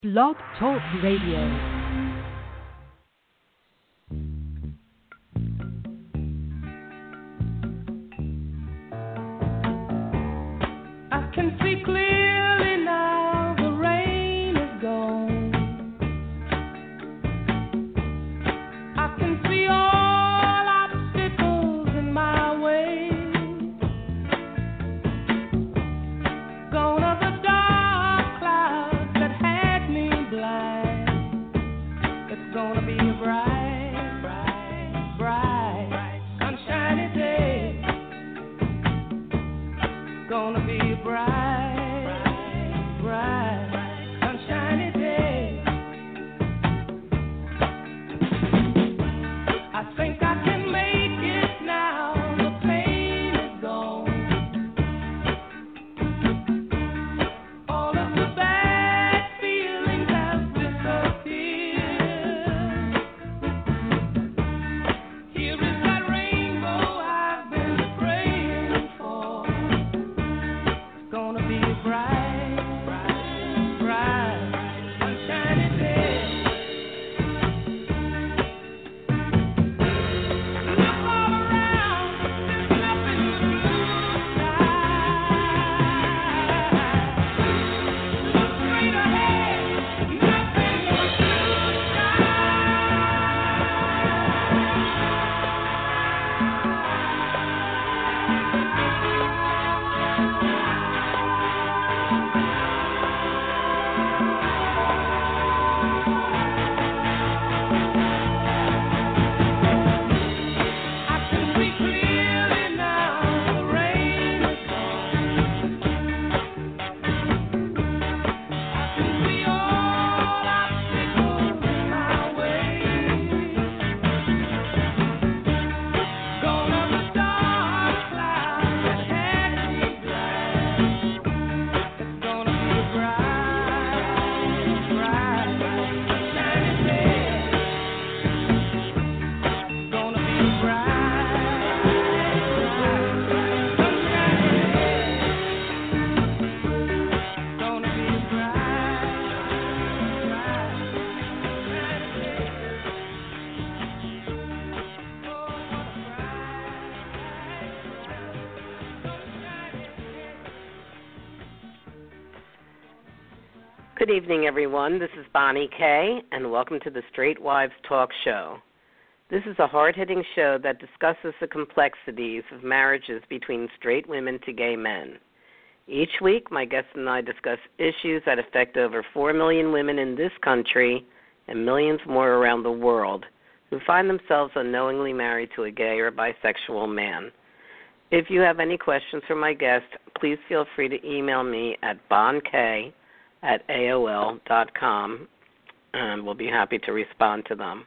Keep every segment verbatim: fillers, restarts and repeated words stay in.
Blog Talk Radio. Good evening, everyone. This is Bonnie Kay, and welcome to the Straight Wives Talk Show. This is a hard-hitting show that discusses the complexities of marriages between straight women to gay men. Each week, my guests and I discuss issues that affect over four million women in this country and millions more around the world who find themselves unknowingly married to a gay or bisexual man. If you have any questions for my guest, please feel free to email me at bonkay at A O L dot com, and we'll be happy to respond to them.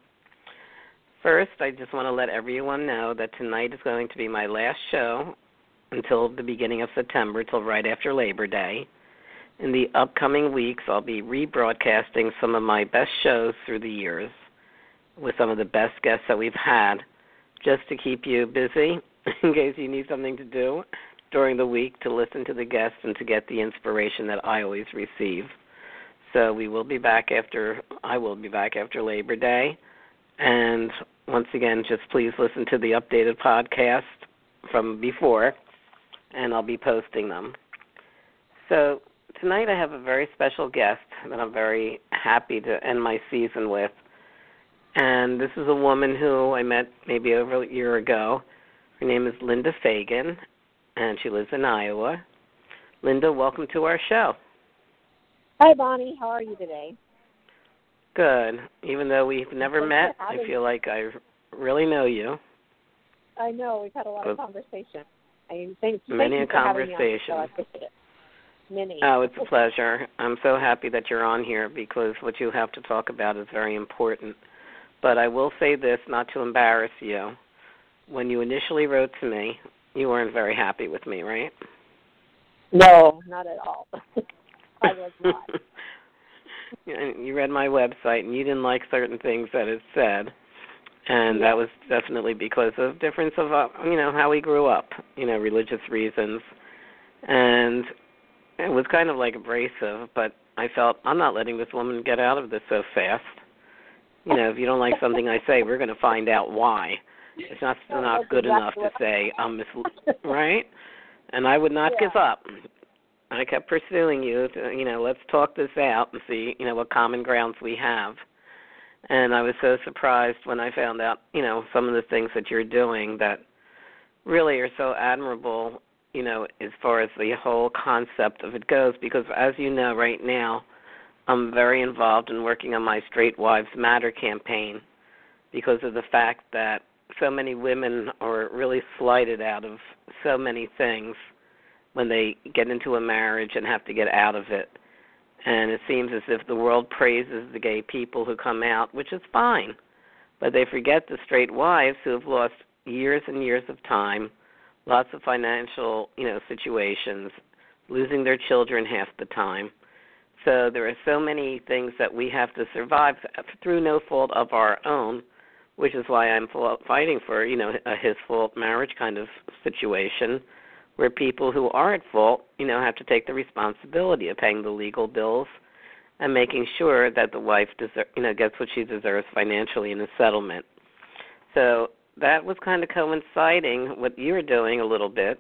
First, I just want to let everyone know that tonight is going to be my last show until the beginning of September, until right after Labor Day. In the upcoming weeks, I'll be rebroadcasting some of my best shows through the years with some of the best guests that we've had, just to keep you busy in case you need something to do during the week to listen to the guests and to get the inspiration that I always receive. So we will be back after, I will be back after Labor Day. And once again, just please listen to the updated podcast from before, and I'll be posting them. So tonight I have a very special guest that I'm very happy to end my season with. And this is a woman who I met maybe over a year ago. Her name is Linda Fagan, and she lives in Iowa. Linda, welcome to our show. Hi, Bonnie. How are you today? Good. Even though we've never Thanks met, I feel like I really know you. I know. We've had a lot of conversation. I thank, Many thank a you for conversation. having me on, so I appreciate it. Many. Oh, it's a pleasure. I'm so happy that you're on here because what you have to talk about is very important. But I will say this, not to embarrass you. When you initially wrote to me, you weren't very happy with me, right? No, not at all. I was not. You read my website, and you didn't like certain things that it said, and yeah. that was definitely because of difference of, uh, you know, how we grew up, you know, religious reasons. And it was kind of like abrasive, but I felt, I'm not letting this woman get out of this so fast. You know, if you don't like something I say, we're going to find out why. It's not still not good enough to say I'm mis- right? And I would not yeah. give up. I kept pursuing you to, you know, let's talk this out and see, you know, what common grounds we have. And I was so surprised when I found out, you know, some of the things that you're doing that really are so admirable, you know, as far as the whole concept of it goes, because as you know right now, I'm very involved in working on my Straight Wives Matter campaign because of the fact that so many women are really slighted out of so many things when they get into a marriage and have to get out of it. And it seems as if the world praises the gay people who come out, which is fine, but they forget the straight wives who have lost years and years of time, lots of financial, you know, situations, losing their children half the time. So there are so many things that we have to survive through no fault of our own, which is why I'm fighting for, you know, a his fault marriage kind of situation, where people who are at fault, you know, have to take the responsibility of paying the legal bills and making sure that the wife, deser- you know, gets what she deserves financially in a settlement. So that was kind of coinciding what you were doing a little bit,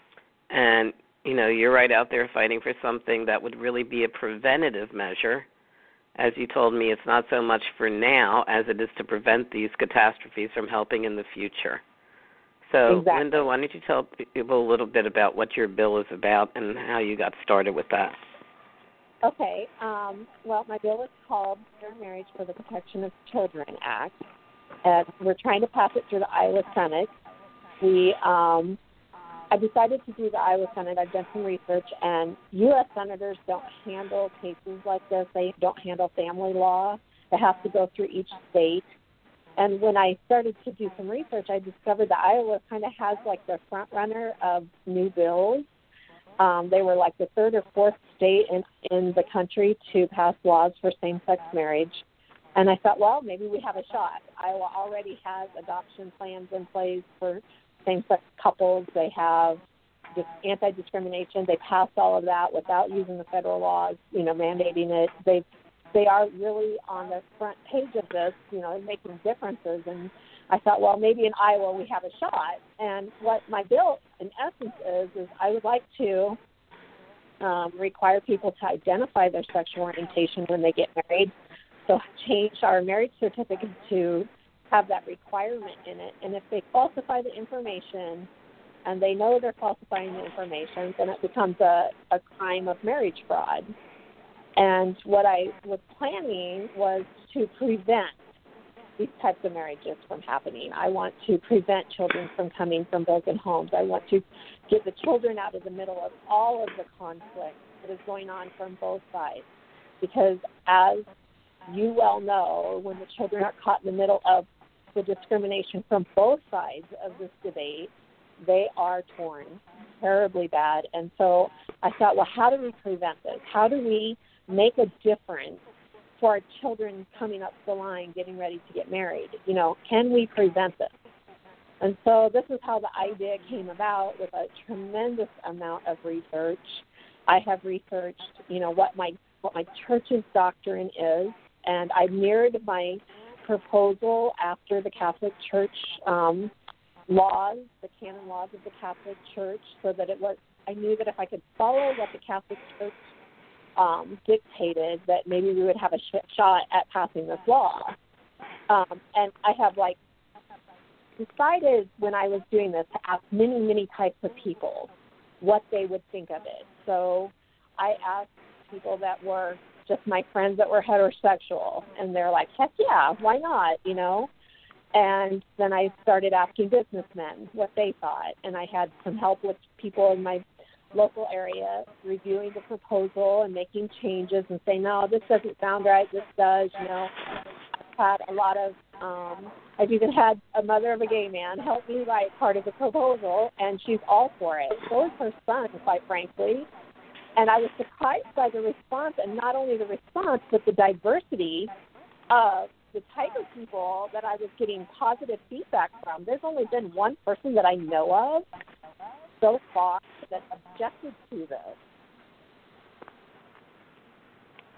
and you know, you're right out there fighting for something that would really be a preventative measure. As you told me, it's not so much for now as it is to prevent these catastrophes from happening in the future. So, exactly. Linda, why don't you tell people a little bit about what your bill is about and how you got started with that? Okay. Um, well, my bill is called Fair Marriage for the Protection of Children Act, and we're trying to pass it through the Iowa Senate. We um, I decided to do the Iowa Senate. I've done some research, and U S senators don't handle cases like this. They don't handle family law. It has to go through each state. And when I started to do some research, I discovered that Iowa kind of has like the front runner of new bills. Um, they were like the third or fourth state in, in the country to pass laws for same-sex marriage. And I thought, well, maybe we have a shot. Iowa already has adoption plans in place for same-sex couples. They have anti-discrimination. They passed all of that without using the federal laws, you know, mandating it. They they are really on the front page of this, you know, making differences. And I thought, well, maybe in Iowa we have a shot. And what my bill, in essence, is, is I would like to um, require people to identify their sexual orientation when they get married. So change our marriage certificate to have that requirement in it. And if they falsify the information and they know they're falsifying the information, then it becomes a, a crime of marriage fraud. And what I was planning was to prevent these types of marriages from happening. I want to prevent children from coming from broken homes. I want to get the children out of the middle of all of the conflict that is going on from both sides. Because as you well know, when the children are caught in the middle of the discrimination from both sides of this debate, they are torn terribly bad. And so I thought, well, how do we prevent this? How do we make a difference for our children coming up the line, getting ready to get married? You know, can we prevent this? And so this is how the idea came about, with a tremendous amount of research. I have researched, you know, what my what my church's doctrine is, and I mirrored my proposal after the Catholic Church um, laws, the canon laws of the Catholic Church, so that it was, I knew that if I could follow what the Catholic Church um, dictated, that maybe we would have a sh- shot at passing this law. Um, and I have, like, decided when I was doing this to ask many, many types of people what they would think of it. So I asked people that were just my friends that were heterosexual, and they're like, heck yeah, why not, you know? And then I started asking businessmen what they thought, and I had some help with people in my local area reviewing the proposal and making changes and saying, no, this doesn't sound right, this does, you know. I've had a lot of, um, I've even had a mother of a gay man help me write part of the proposal, and she's all for it. So is her son, quite frankly. And I was surprised by the response, and not only the response, but the diversity of the type of people that I was getting positive feedback from. There's only been one person that I know of so far that objected to this.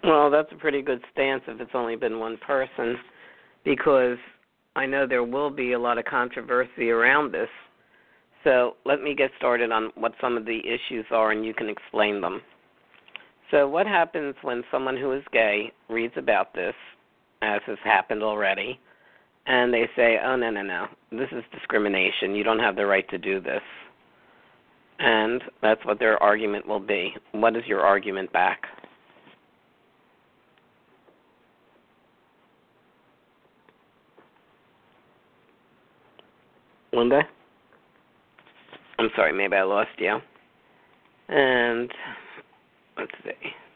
Well, that's a pretty good stance if it's only been one person, because I know there will be a lot of controversy around this. So let me get started on what some of the issues are, and you can explain them. So what happens when someone who is gay reads about this, as has happened already, and they say, oh, no, no, no, this is discrimination. You don't have the right to do this. And that's what their argument will be. What is your argument back? Linda? I'm sorry, maybe I lost you. And let's see.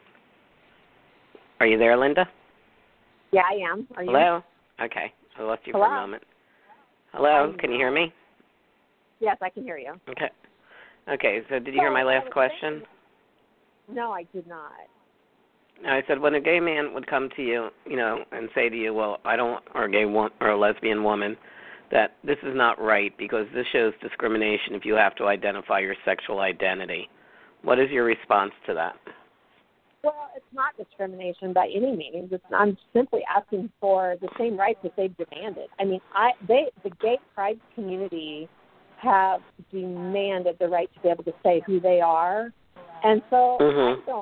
Are you there, Linda? Yeah, I am. Are you? Hello? Okay. I lost you Hello? for a moment. Hello? Can you hear me? Yes, I can hear you. Okay. Okay, so did you hear my last question? No, I did not. I said when a gay man would come to you, you know, and say to you, well, I don't, or a gay wo- or a lesbian woman, that this is not right because this shows discrimination if you have to identify your sexual identity. What is your response to that? Well, it's not discrimination by any means. It's, I'm simply asking for the same rights that they've demanded. I mean, I they the gay pride community have demanded the right to be able to say who they are, and so Mm-hmm. I don't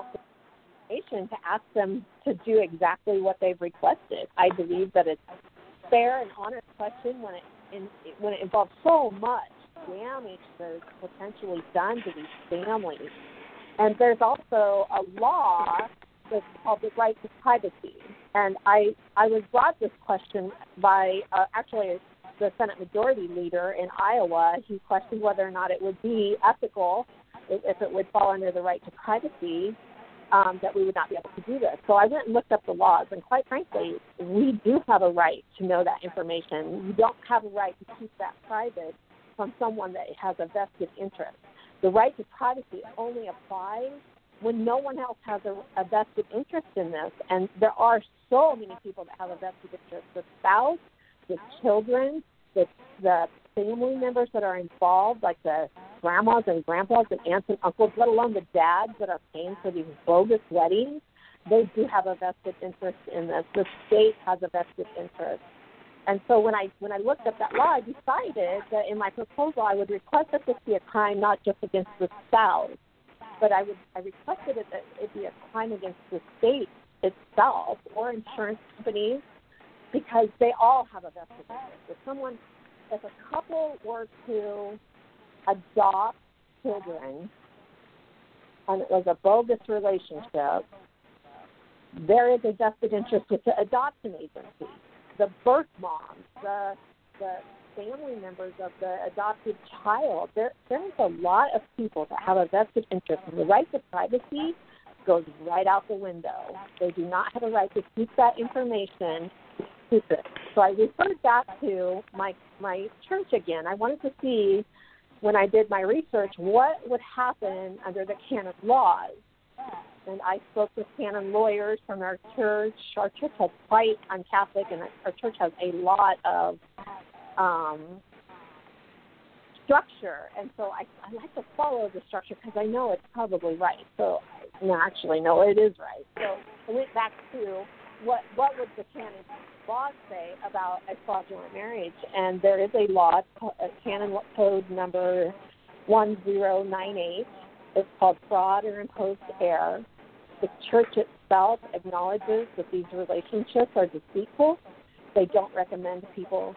to ask them to do exactly what they've requested. I believe that it's fair and honest question when it in, when it involves so much damage that is potentially done to these families. And there's also a law that's called the right to privacy. And I I was brought this question by uh, actually the Senate Majority Leader in Iowa. He questioned whether or not it would be ethical if, if it would fall under the right to privacy. Um, that we would not be able to do this. So I went and looked up the laws, and quite frankly, we do have a right to know that information. You don't have a right to keep that private from someone that has a vested interest. The right to privacy only applies when no one else has a, a vested interest in this, and there are so many people that have a vested interest: the spouse, the children, the, the family members that are involved, like the grandmas and grandpas and aunts and uncles, let alone the dads that are paying for these bogus weddings. They do have a vested interest in this. The state has a vested interest. And so when I when I looked at that law, I decided that in my proposal I would request that this be a crime not just against the spouse, but I would I requested it that it be a crime against the state itself or insurance companies, because they all have a vested interest. If someone, if a couple were to adopt children and it was a bogus relationship, there is a vested interest with the adoption agency. The birth moms, the the family members of the adopted child, there there's a lot of people that have a vested interest, and the right to privacy goes right out the window. They do not have a right to keep that information secret. So I referred back to my my church again. I wanted to see, when I did my research, what would happen under the canon laws. And I spoke with canon lawyers from our church. Our church has quite, I'm Catholic, and our church has a lot of um, structure. And so I, I like to follow the structure because I know it's probably right. So, no, actually, no, it is right. So I went back to what what would the canon laws say about a fraudulent marriage. And there is a law, a canon code number one zero nine eight. It's called fraud or imposed error. The church itself acknowledges that these relationships are deceitful. They don't recommend people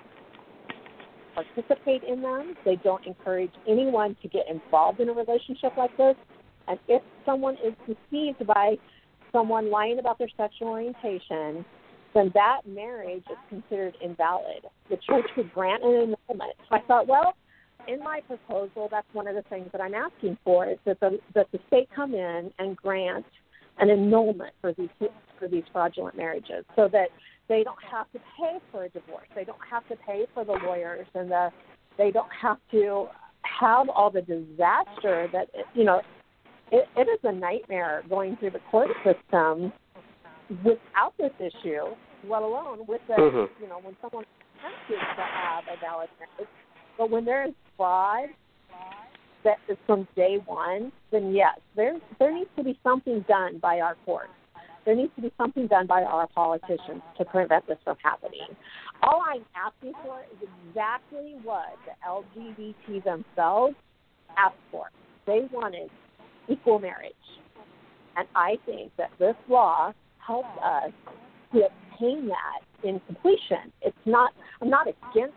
participate in them. They don't encourage anyone to get involved in a relationship like this. And if someone is deceived by someone lying about their sexual orientation, then that marriage is considered invalid. The church would grant an annulment. So I thought, well, in my proposal, that's one of the things that I'm asking for, is that the, that the state come in and grant an annulment for these for these fraudulent marriages, so that they don't have to pay for a divorce. They don't have to pay for the lawyers, and the they don't have to have all the disaster that, you know, it, it is a nightmare going through the court system without this issue, let alone with the, mm-hmm. you know, when someone attempts to have a valid marriage. But when there is fraud that is from day one, then yes, there there needs to be something done by our courts. There needs to be something done by our politicians to prevent this from happening. All I'm asking for is exactly what the L G B T themselves asked for. They wanted equal marriage. And I think that this law helps us to obtain that in completion. It's not, I'm not against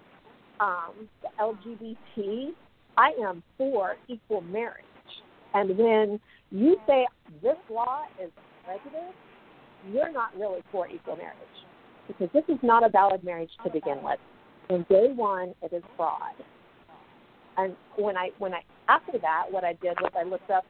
um, the L G B T. I am for equal marriage. And when you say this law is prejudice, you're not really for equal marriage, because this is not a valid marriage to begin with. From day one, it is fraud. And when I when I after that, what I did was I looked up.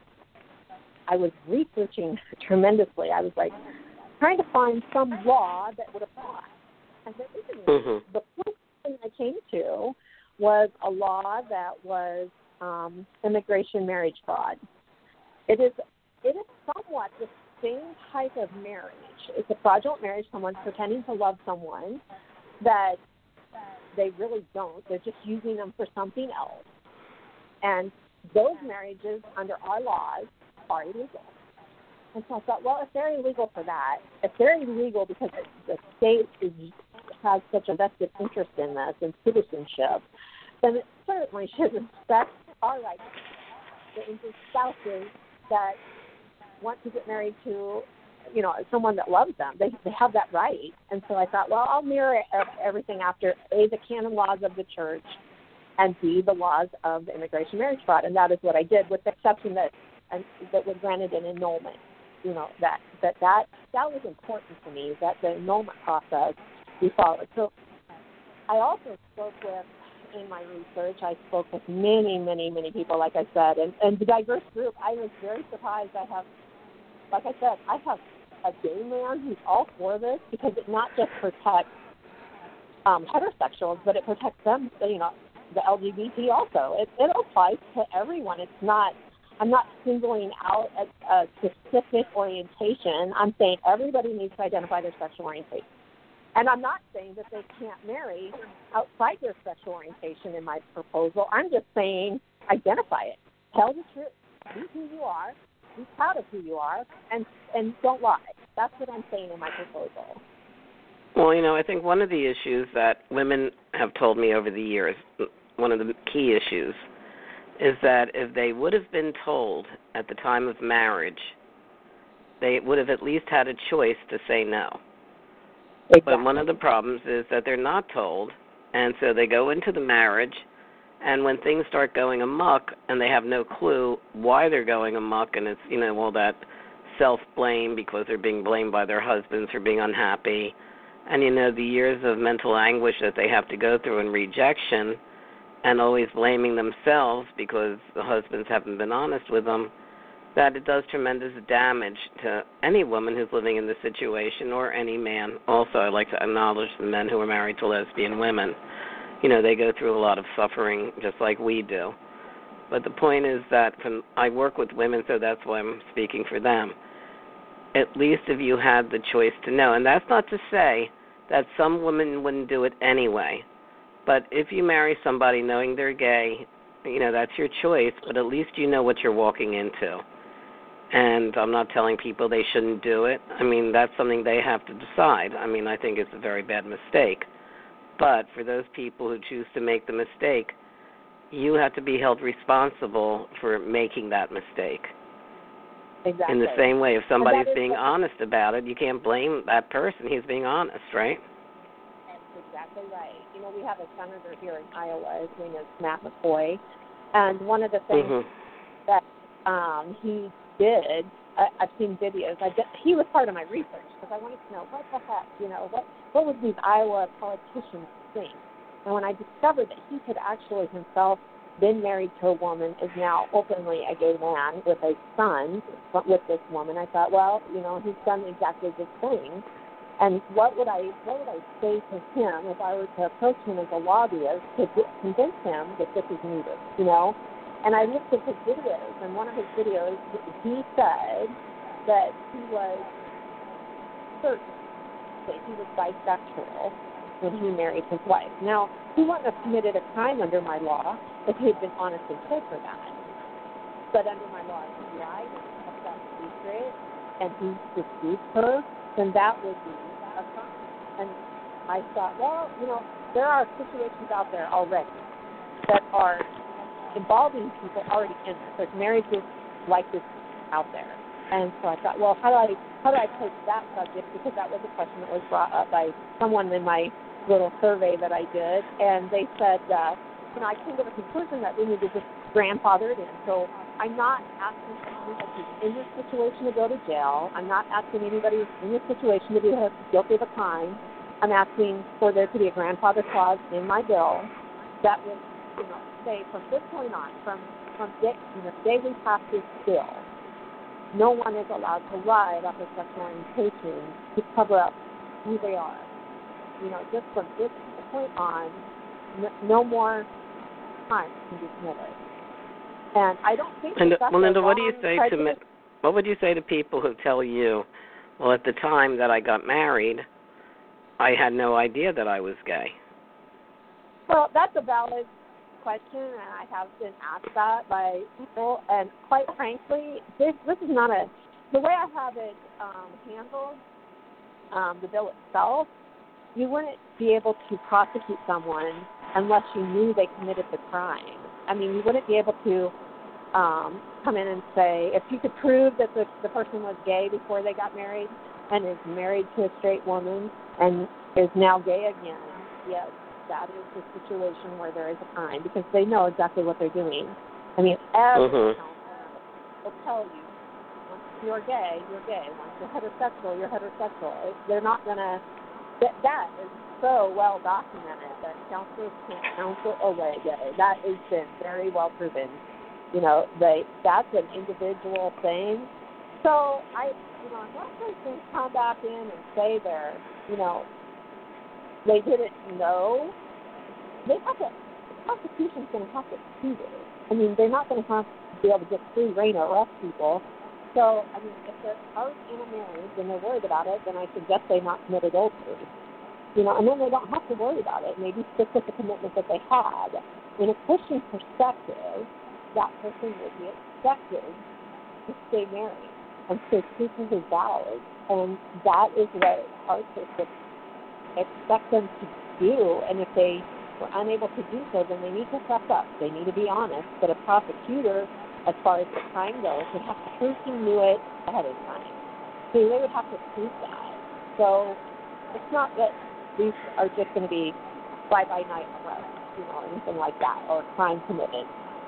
I was researching tremendously. I was like trying to find some law that would apply. And there isn't. Mm-hmm. The first thing I came to was a law that was um, immigration marriage fraud. It is it is somewhat the same type of marriage. It's a fraudulent marriage, someone pretending to love someone that they really don't. They're just using them for something else. And those marriages under our laws are illegal. And so I thought, well, if they're illegal for that, if they're illegal because the state is, has such a vested interest in this and citizenship, then it certainly should respect our rights. The spouses that want to get married to, you know, someone that loves them, they they have that right. And so I thought, well, I'll mirror everything after A, the canon laws of the church, and B, the laws of the immigration marriage fraud. And that is what I did, with the exception that and, that was granted an annulment. You know, that, that that that was important to me, that the annulment process be followed. So I also spoke with, in my research, I spoke with many, many, many people, like I said, and, and the diverse group. I was very surprised. I have, like I said, I have a gay man who's all for this, because it not just protects um, heterosexuals, but it protects them, you know, the L G B T also. It, it applies to everyone. It's not, I'm not singling out a, a specific orientation. I'm saying everybody needs to identify their sexual orientation. And I'm not saying that they can't marry outside their sexual orientation in my proposal. I'm just saying identify it. Tell the truth. Be who you are. Be proud of who you are. And, and don't lie. That's what I'm saying in my proposal. Well, you know, I think one of the issues that women have told me over the years, one of the key issues, is that if they would have been told at the time of marriage, they would have at least had a choice to say no. Exactly. But one of the problems is that they're not told, and so they go into the marriage, and when things start going amok and they have no clue why they're going amok, and it's, you know, all that self-blame because they're being blamed by their husbands for being unhappy, and, you know, the years of mental anguish that they have to go through and rejection and always blaming themselves because the husbands haven't been honest with them, that it does tremendous damage to any woman who's living in this situation, or any man. Also, I'd like to acknowledge the men who are married to lesbian women. You know, they go through a lot of suffering just like we do. But the point is that from, I work with women, so that's why I'm speaking for them. At least if you had the choice to know. And that's not to say that some women wouldn't do it anyway. But if you marry somebody knowing they're gay, you know, that's your choice, but at least you know what you're walking into. And I'm not telling people they shouldn't do it. I mean, that's something they have to decide. I mean, I think it's a very bad mistake. But for those people who choose to make the mistake, you have to be held responsible for making that mistake. Exactly. In the same way, if somebody's being what, honest about it, you can't blame that person. He's being honest, right? That's exactly right. You know, we have a senator here in Iowa. His name is Matt McCoy. And one of the things mm-hmm. that um, he did, I, I've seen videos. I did, he was part of my research because I wanted to know what the heck, you know, what, what would these Iowa politicians think? And when I discovered that he could actually himself been married to a woman, is now openly a gay man with a son with this woman, I thought, well, you know, he's done exactly this thing. And what would I what would I say to him if I were to approach him as a lobbyist to convince him that this is needed, you know? And I looked at his videos, and one of his videos, he said that he was certain that he was bisexual when he married his wife. Now, he wouldn't have committed a crime under my law if he had been honest and told her that. But under my law, he lied and kept that secret, and he deceived her, then that would be a crime. And I thought, well, you know, there are situations out there already that are involving people already in this. There's marriages like this out there. And so I thought, well, how do I how do I approach that subject? Because that was a question that was brought up by someone in my little survey that I did. And they said, uh, you know, I came to the conclusion that we need to just grandfather it in. So I'm not asking anybody who's in this situation to go to jail. I'm not asking anybody who's in this situation to be guilty of a crime. I'm asking for there to be a grandfather clause in my bill that would, you know, say from this point on, from from day, you know, day we pass this bill, no one is allowed to lie about their sexual orientation to cover up who they are. You know, just from this point on, no, no more crime can be committed. And I don't think and, that that's well, Linda, a what do you say to prejudice. what would you say to people who tell you, well, at the time that I got married, I had no idea that I was gay? Well, that's a valid question, and I have been asked that by people. And quite frankly, this this is not a the way I have it um, handled. Um, the bill itself, you wouldn't be able to prosecute someone unless you knew they committed the crime. I mean, you wouldn't be able to um, come in and say, if you could prove that the, the person was gay before they got married and is married to a straight woman and is now gay again, yes, that is the situation where there is a crime because they know exactly what they're doing. I mean, every mm-hmm. counselor will tell you, once you're gay, you're gay. Once you're heterosexual, you're heterosexual. They're not going to, that, that is so well documented that counselors can't counsel away gay. That has been very well proven. You know, they that's an individual thing. So I, you know, unless they can come back in and say they're, you know, they didn't know, they have to, the prosecution's going to have to prove it. I mean, they're not going to have to be able to just free reign or arrest people. So, I mean, if they're out in a marriage and they're worried about it, then I suggest they not commit adultery. You know, and then they don't have to worry about it. Maybe stick with the commitment that they had. In a Christian perspective, that person would be expected to stay married and stay true to his vows. And that is what our church would expect them to do. And if they were unable to do so, then they need to fess up. They need to be honest. But a prosecutor, as far as the crime goes, would have to prove he knew it ahead of time. So they would have to prove that. So it's not that these are just going to be fly-by-night arrests, you know, anything like that, or crime committed.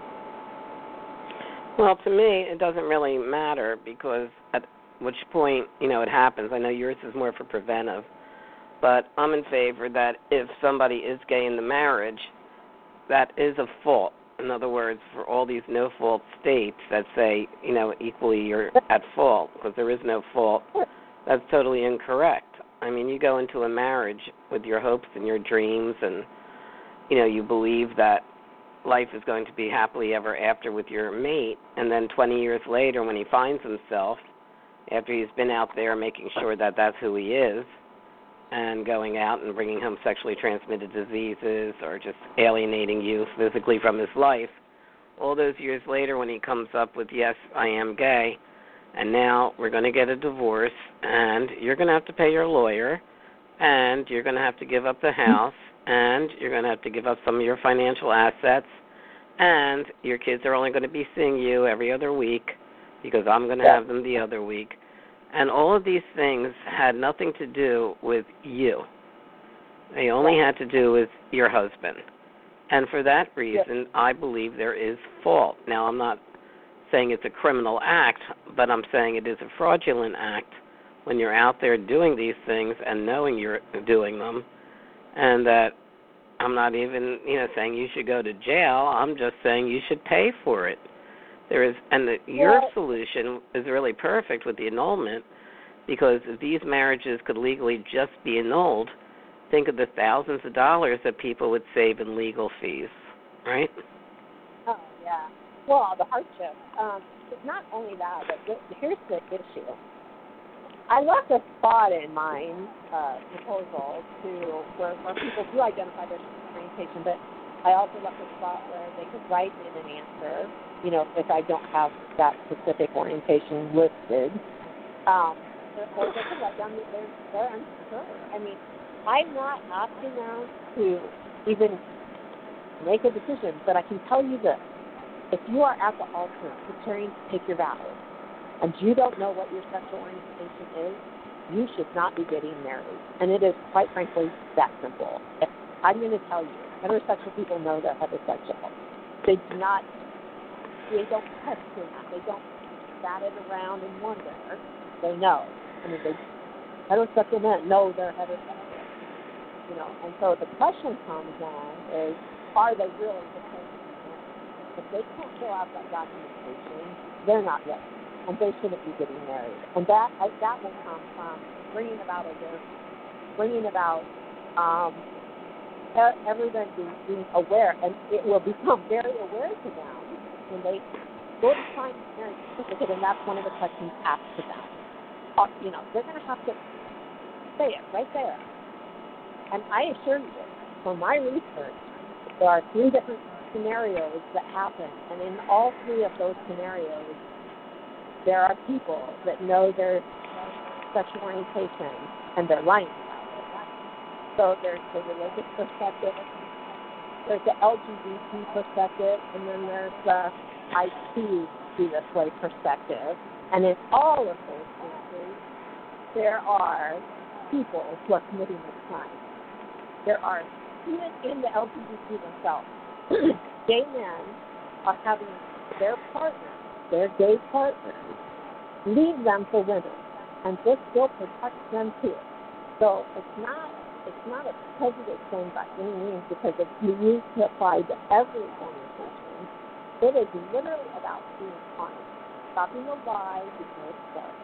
Well, to me, it doesn't really matter because at which point, you know, it happens. I know yours is more for preventive, but I'm in favor that if somebody is gay in the marriage, that is a fault. In other words, for all these no-fault states that say, you know, equally you're at fault because there is no fault, that's totally incorrect. I mean, you go into a marriage with your hopes and your dreams and, you know, you believe that life is going to be happily ever after with your mate, and then twenty years later when he finds himself, after he's been out there making sure that that's who he is and going out and bringing home sexually transmitted diseases or just alienating you physically from his life, all those years later when he comes up with, yes, I am gay, and now we're going to get a divorce, and you're going to have to pay your lawyer, and you're going to have to give up the house, and you're going to have to give up some of your financial assets, and your kids are only going to be seeing you every other week because I'm going to have them the other week. And all of these things had nothing to do with you. They only had to do with your husband. And for that reason, I believe there is fault. Now, I'm not saying it's a criminal act, but I'm saying it is a fraudulent act when you're out there doing these things and knowing you're doing them, and that I'm not even, you know, saying you should go to jail. I'm just saying you should pay for it. There is, and the, your Well, solution is really perfect with the annulment, because if these marriages could legally just be annulled, think of the thousands of dollars that people would save in legal fees, right? oh, yeah. Well, the hardship. Um, it's not only that, but th- here's the issue. I left a spot in my uh, proposal to where, where people do identify their orientation, but I also left a spot where they could write in an answer, you know, if I don't have that specific orientation listed. Um, or they could let them, they're, they're unsure. I mean, I'm not asking them to even make a decision, but I can tell you this. If you are at the altar preparing to take your vows, and you don't know what your sexual orientation is, you should not be getting married. And it is, quite frankly, that simple. I'm going to tell you, heterosexual people know they're heterosexual. They do not, they don't question that. They don't bat it around and wonder. They know. I mean, they, heterosexual men know they're heterosexual. You know, and so the question comes then is, are they really supposed to be married? If they can't fill out that documentation, they're not ready. And they shouldn't be getting married. And that I, that will come from bringing about awareness, bringing about um, everyone being, being aware, and it will become very aware to them when they go to sign the marriage certificate, and that's one of the questions asked to them. Uh, you know, they're going to have to say it right there. And I assure you, from my research, there are three different scenarios that happen, and in all three of those scenarios, there are people that know their sexual orientation and they're lying about it. So there's the religious perspective, there's the L G B T perspective, and then there's the I choose to be this way perspective. And in all of those cases, there are people who are committing this crime. There are, even in the L G B T themselves, gay men are having their partners, their gay partners, leave them for women, and this still protects them too. So it's not it's not a prejudice thing by any means, because it's used to apply to every orientation. It is literally about being honest, stopping the lie before it starts.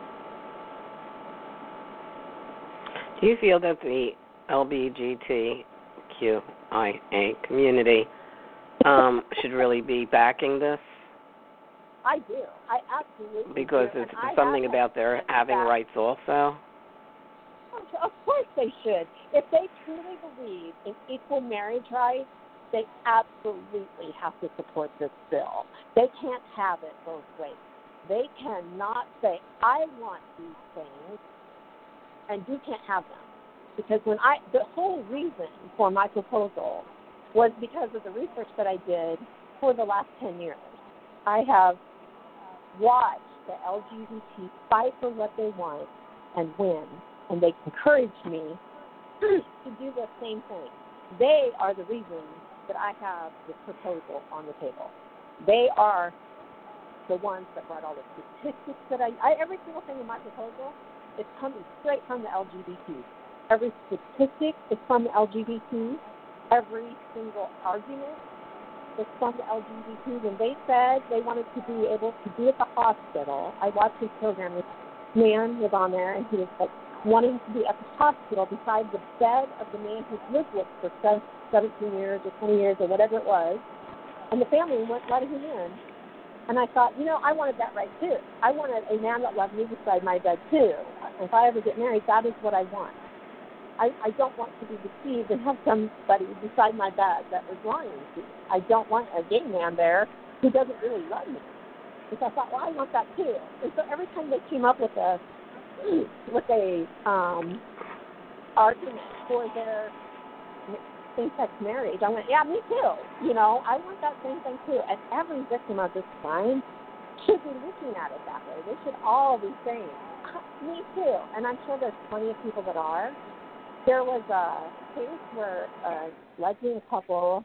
Do you feel that the L G B T Q I A community um, should really be backing this? I do. I absolutely Because do. it's And something about their having that. rights also. Of course they should. If they truly believe in equal marriage rights, they absolutely have to support this bill. They can't have it both ways. They cannot say, I want these things, and you can't have them. Because when I, the whole reason for my proposal was because of the research that I did for the last ten years. I have watched the L G B T fight for what they want and win, and they encourage me to do the same thing. They are the reason that I have this proposal on the table. They are the ones that brought all the statistics that I, I every single thing in my proposal is coming straight from the L G B T. Every statistic is from the L G B T. Every single argument is from the L G B T. When they said they wanted to be able to be at the hospital, I watched his program. This man was on there, and he was like wanting to be at the hospital beside the bed of the man he's lived with for seventeen years or twenty years or whatever it was, and the family wouldn't let him in. And I thought, you know, I wanted that right too. I wanted a man that loved me beside my bed too. If I ever get married, that is what I want. I, I don't want to be deceived and have somebody beside my bed that is lying to me. I don't want a gay man there who doesn't really love me. Because I thought, well, I want that too. And so every time they came up with a with a um, argument for their same-sex marriage, I went, yeah, me too. You know, I want that same thing too. And every victim of this crime should be looking at it that way. They should all be saying, me too. And I'm sure there's plenty of people that are. There was a case where a lesbian couple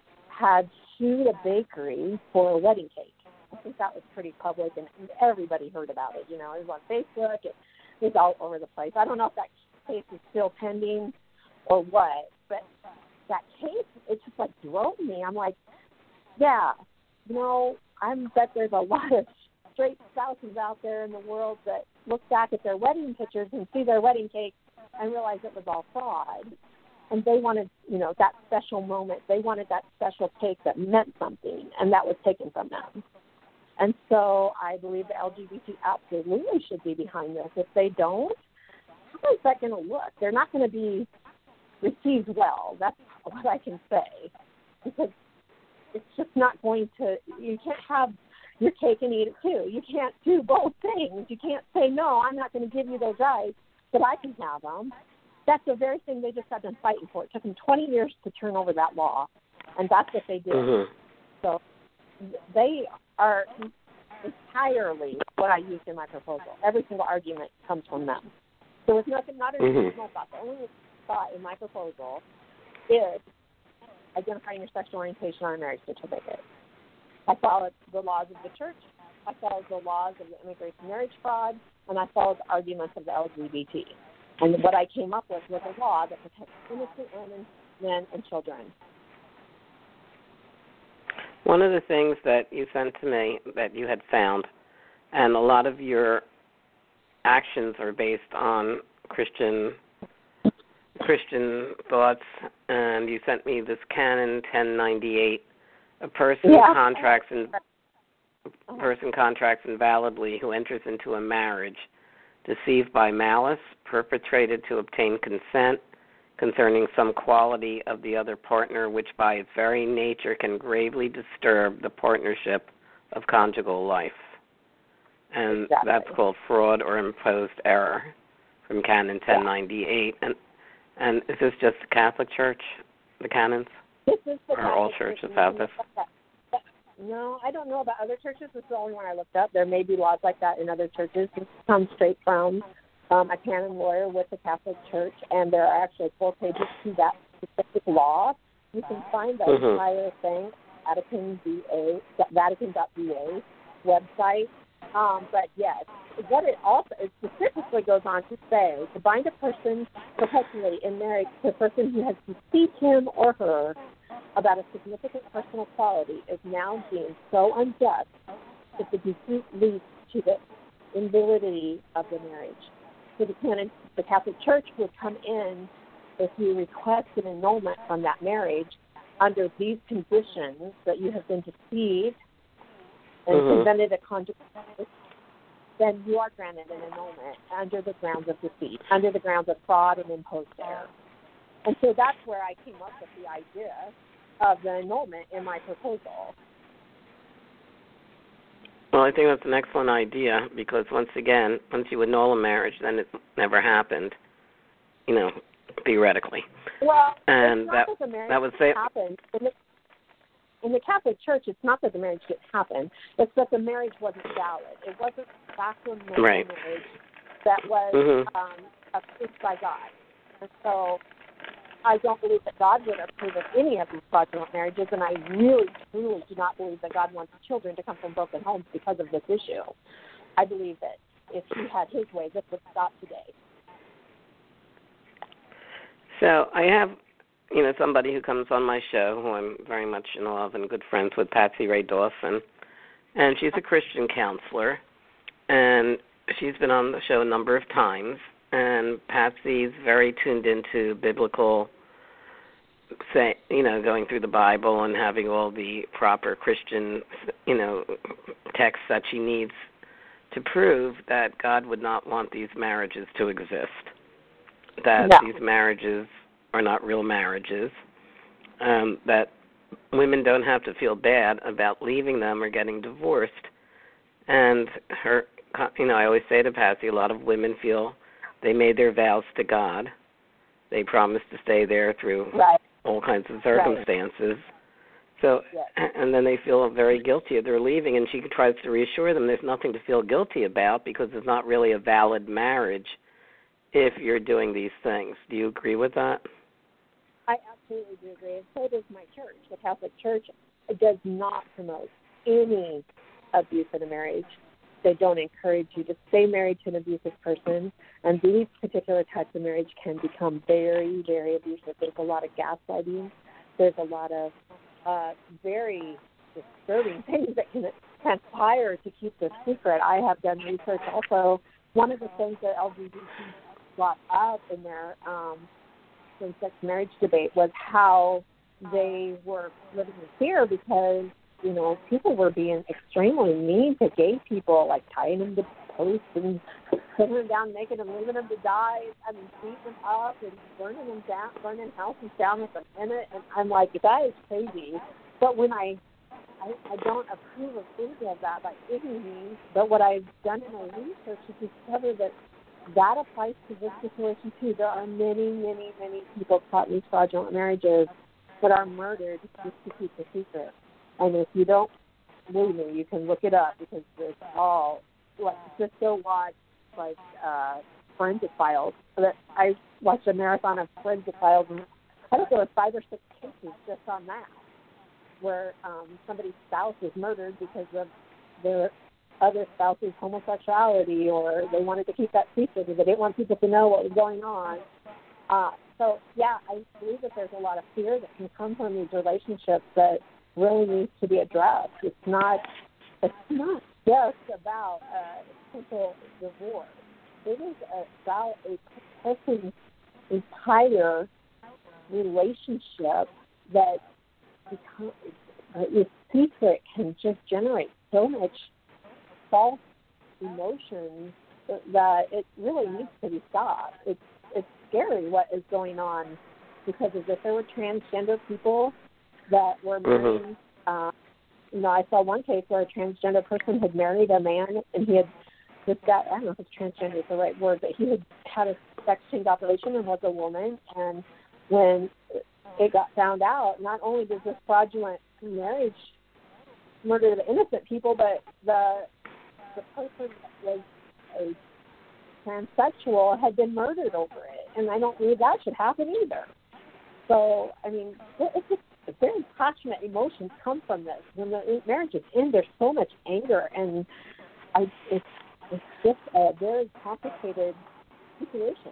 had sued a bakery for a wedding cake. I think that was pretty public, and everybody heard about it. You know, it was on Facebook. It was all over the place. I don't know if that case is still pending or what, but that case, it just, like, drove me. I'm like, yeah, you know, I bet there's a lot of straight spouses out there in the world that look back at their wedding pictures and see their wedding cake and realize it was all fraud. And they wanted, you know, that special moment. They wanted that special cake that meant something, and that was taken from them. And so I believe the L G B T absolutely should be behind this. If they don't, how is that going to look? They're not going to be received well. That's what I can say. Because it's just not going to, you can't have your cake and eat it too. You can't do both things. You can't say, no, I'm not going to give you those rights, but I can have them. That's the very thing they just got done fighting for. It took them twenty years to turn over that law, and that's what they did. Mm-hmm. So they are entirely what I used in my proposal. Every single argument comes from them. There was nothing, not an Mm-hmm. original thought. The only thought in my proposal is identifying your sexual orientation on a marriage certificate. I followed the laws of the church. I followed the laws of the immigration marriage fraud, and I followed the arguments of the L G B T. And what I came up with was a law that protects innocent women, men, and children. One of the things that you sent to me that you had found, and a lot of your actions are based on Christian Christian thoughts, and you sent me this Canon ten ninety-eight. A person yeah. contracts in, a person contracts invalidly who enters into a marriage deceived by malice, perpetrated to obtain consent concerning some quality of the other partner, which by its very nature can gravely disturb the partnership of conjugal life. And exactly. that's called fraud or imposed error from Canon ten ninety-eight. And and is this just the Catholic Church, the canons? This is the or all churches have this? No, I don't know about other churches. This is the only one I looked up. There may be laws like that in other churches. This comes straight from um, a canon lawyer with the Catholic Church, and there are actually four pages to that specific law. You can find the mm-hmm. entire thing at Vatican V A, Vatican dot V A website. Um, but yes, what it also it specifically goes on to say, to bind a person perpetually in marriage to a person who has deceived him or her about a significant personal quality is now deemed so unjust that the deceit leads to the invalidity of the marriage. So the canon, the Catholic Church would come in if you request an annulment from that marriage under these conditions, that you have been deceived and mm-hmm. presented a conjugal marriage, then you are granted an annulment under the grounds of deceit, under the grounds of fraud and imposed error. And so that's where I came up with the idea of the annulment in my proposal. Well, I think that's an excellent idea because, once again, once you annul a marriage, then it never happened, you know, theoretically. Well, and it's not that, that the marriage that would say happened. In the, in the Catholic Church, it's not that the marriage didn't happen. It's that the marriage wasn't valid. It wasn't sacramental right. marriage that was mm-hmm. um, approved by God. And so I don't believe that God would approve of any of these fraudulent marriages, and I really, truly do not believe that God wants children to come from broken homes because of this issue. I believe that if he had his way, this would stop today. So I have, you know, somebody who comes on my show who I'm very much in love and good friends with, Patsy Ray Dawson, and she's a Christian counselor, and she's been on the show a number of times. And Patsy's very tuned into biblical, say, you know, going through the Bible and having all the proper Christian, you know, texts that she needs to prove that God would not want these marriages to exist, that no. these marriages are not real marriages, um, that women don't have to feel bad about leaving them or getting divorced. And her, you know, I always say to Patsy, a lot of women feel they made their vows to God. They promised to stay there through right. all kinds of circumstances. Right. So, yes. and then they feel very guilty. They're leaving, and she tries to reassure them there's nothing to feel guilty about because it's not really a valid marriage if you're doing these things. Do you agree with that? I absolutely do agree. And so does my church. The Catholic Church does not promote any abuse in a marriage. They don't encourage you to stay married to an abusive person, and these particular types of marriage can become very, very abusive. There's a lot of gaslighting. There's a lot of uh, very disturbing things that can transpire to keep this secret. I have done research also. One of the things that L G B T brought up in their um, same-sex marriage debate was how they were living in fear because, you know, people were being extremely mean to gay people, like tying them to posts and putting them down naked and leaving them to die. I mean, beating them up and burning them down, burning houses down with them in it. And I'm like, that is crazy. But when I, I I, I don't approve of any of that by any means, but what I've done in my research is discover that that applies to this situation too. There are many, many, many people caught in these fraudulent marriages that are murdered just to keep the secret. And if you don't believe me, you can look it up because it's all, like, just go watch, like, uh, Forensic Files. So that I watched a marathon of Forensic Files, and I think there were five or six cases just on that, where um, somebody's spouse was murdered because of their other spouse's homosexuality, or they wanted to keep that secret, or they didn't want people to know what was going on. Uh, so, yeah, I believe that there's a lot of fear that can come from these relationships that really needs to be addressed. It's not, it's not just about a simple divorce. It is about a person's entire relationship that becomes, uh, this secret can just generate so much false emotions that it really needs to be stopped. It's it's scary what is going on, because of if there were transgender people that were marrying, mm-hmm. uh, you know, I saw one case where a transgender person had married a man, and he had just got, I don't know if it's transgender is the right word, but he had had a sex change operation and was a woman, and when it got found out, not only does this fraudulent marriage murder the innocent people, but the the person that was a transsexual had been murdered over it, and I don't believe that should happen either. So, I mean, it's just very passionate emotions come from this. When the marriages end, there's so much anger, and I, it's it's just a very complicated situation.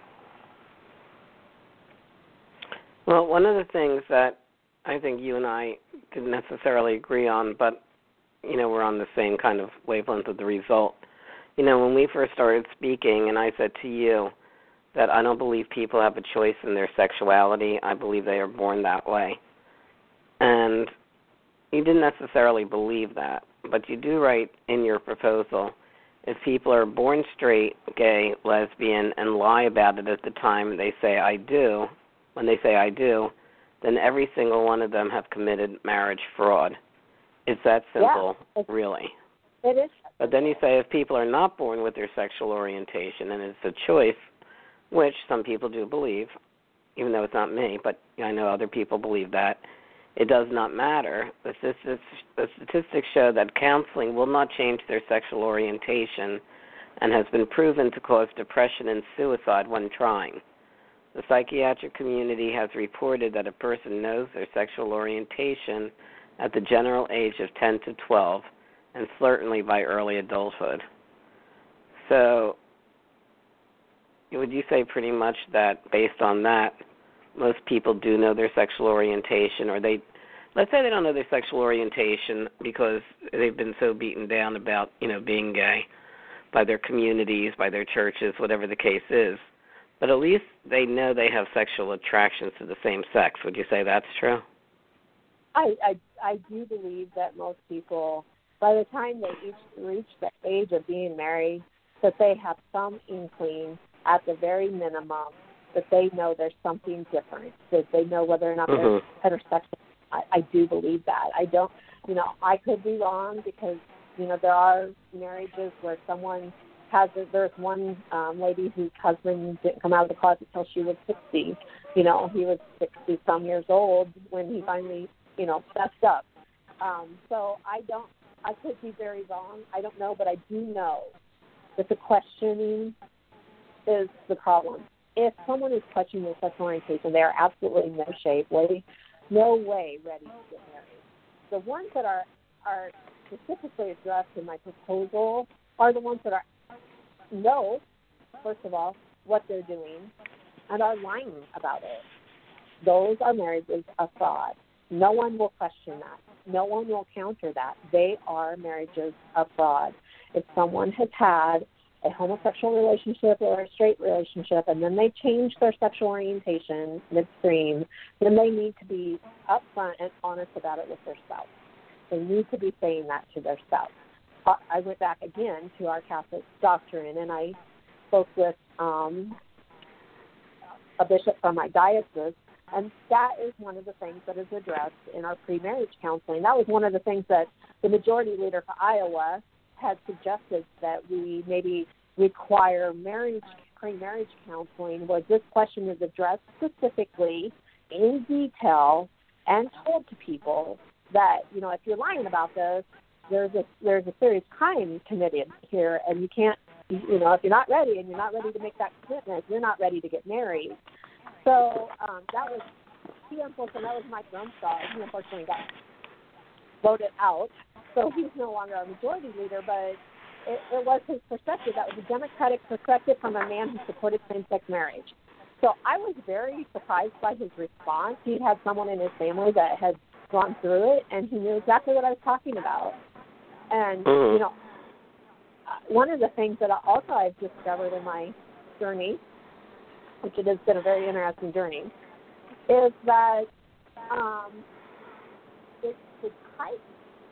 Well, one of the things that I think you and I didn't necessarily agree on, but, you know, we're on the same kind of wavelength of the result. You know, when we first started speaking, and I said to you that I don't believe people have a choice in their sexuality. I believe they are born that way. And you didn't necessarily believe that, but you do write in your proposal, if people are born straight, gay, lesbian, and lie about it at the time they say I do, when they say I do, then every single one of them have committed marriage fraud. It's that simple, yeah, really. It is. But then you say if people are not born with their sexual orientation and it's a choice, which some people do believe, even though it's not me, but I know other people believe that, it does not matter. The statistics, the statistics show that counseling will not change their sexual orientation and has been proven to cause depression and suicide when trying. The psychiatric community has reported that a person knows their sexual orientation at the general age of ten to twelve, and certainly by early adulthood. So would you say pretty much that based on that, most people do know their sexual orientation, or they, let's say they don't know their sexual orientation because they've been so beaten down about, you know, being gay by their communities, by their churches, whatever the case is, but at least they know they have sexual attractions to the same sex. Would you say that's true? I, I, I do believe that most people, by the time they each reach the age of being married, that they have some inkling at the very minimum that they know there's something different, that they know whether or not mm-hmm. they're heterosexual. I, I do believe that. I don't, you know, I could be wrong because, you know, there are marriages where someone has, there's one um, lady whose husband didn't come out of the closet until she was sixty. You know, he was sixty-some years old when he finally, you know, fessed up. Um, so I don't, I could be very wrong. I don't know, but I do know that the questioning is the problem. If someone is questioning their sexual orientation, they are absolutely in no shape, way, no way ready to get married. The ones that are, are specifically addressed in my proposal are the ones that are know, first of all, what they're doing and are lying about it. Those are marriages of fraud. No one will question that. No one will counter that. They are marriages of fraud. If someone has had a homosexual relationship or a straight relationship and then they change their sexual orientation midstream, then they need to be upfront and honest about it with their spouse. They need to be saying that to their spouse. I went back again to our Catholic doctrine, and I spoke with um, a bishop from my diocese And that is one of the things that is addressed in our pre-marriage counseling. That was one of the things that the majority leader for Iowa had suggested, that we maybe require marriage pre-marriage counseling, was this question is addressed specifically in detail and told to people that, you know, if you're lying about this, there's a there's a serious crime committed here, and you can't, you know, if you're not ready and you're not ready to make that commitment, you're not ready to get married. So um, that was, he unfortunately, that was Mike Rumsfeld. He unfortunately got voted out, so he's no longer our majority leader, but it, it was his perspective. That was a Democratic perspective from a man who supported same-sex marriage. So I was very surprised by his response. He had someone in his family that had gone through it, and he knew exactly what I was talking about. And, mm-hmm. you know, one of the things that also I've discovered in my journey, which it has been a very interesting journey, is that um, it's the type,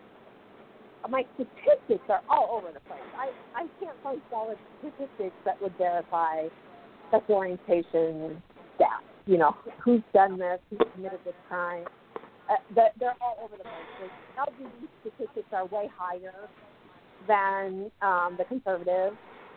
my statistics are all over the place. I, I can't find solid statistics that would verify sexual orientation stats. You know, who's done this, who's committed this crime. Uh, but they're all over the place. The L G B T statistics are way higher than um, the conservative,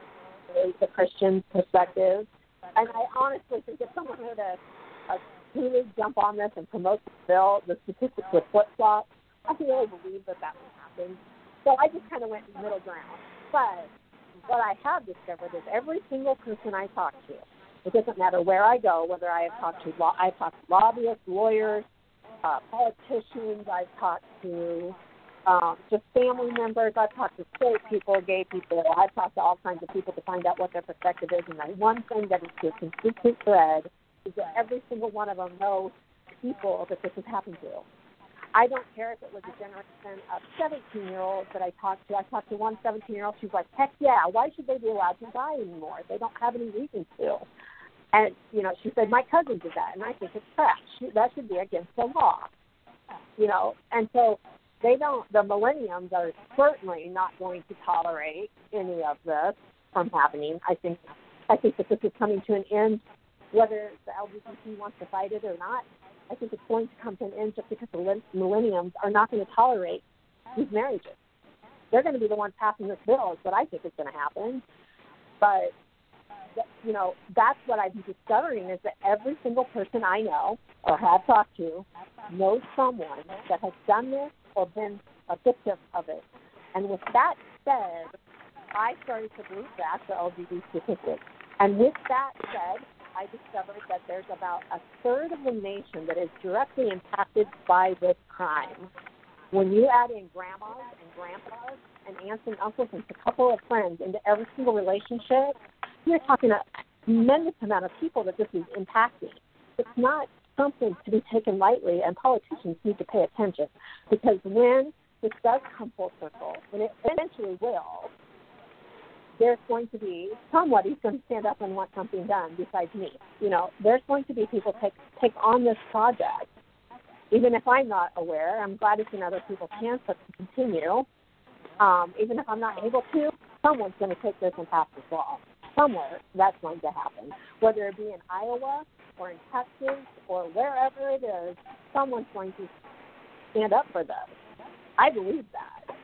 the, the Christian perspective. And I honestly think if someone were to uh, really jump on this and promote the bill, the statistics would flip-flop. I really believe that that would happen. So I just kind of went middle ground. But what I have discovered is every single person I talk to, it doesn't matter where I go, whether I have talked to law, I've talked to lobbyists, lawyers, uh, politicians, I've talked to um, just family members, I've talked to straight people, gay people, I've talked to all kinds of people to find out what their perspective is. And the one thing that is the consistent thread is that every single one of them knows people that this has happened to. I don't care if it was a generation of seventeen-year-olds that I talked to. I talked to one seventeen-year-old. She's like, heck yeah, why should they be allowed to die anymore? They don't have any reason to. And, you know, she said, my cousin did that, and I think it's trash. That should be against the law. You know, and so they don't, the millenniums are certainly not going to tolerate any of this from happening. I think, I think that this is coming to an end, whether the L G B T wants to fight it or not. I think it's going to come to an end just because the millenniums are not going to tolerate these marriages. They're going to be the ones passing this bill is what I think is going to happen. But, you know, that's what I've been discovering is that every single person I know or have talked to knows someone that has done this or been a victim of it. And with that said, I started to move back to L G B T statistics. And with that said, I discovered that there's about a third of the nation that is directly impacted by this crime. When you add in grandmas and grandpas and aunts and uncles and a couple of friends into every single relationship, you're talking a tremendous amount of people that this is impacting. It's not something to be taken lightly, and politicians need to pay attention, because when this does come full circle, and it eventually will, there's going to be somebody who's going to stand up and want something done besides me. You know, there's going to be people take take on this project. Even if I'm not aware, I'm glad it's in other people's hands to continue. Um, even if I'm not able to, someone's going to take this and pass this law. Somewhere that's going to happen. Whether it be in Iowa or in Texas or wherever it is, someone's going to stand up for this. I believe that.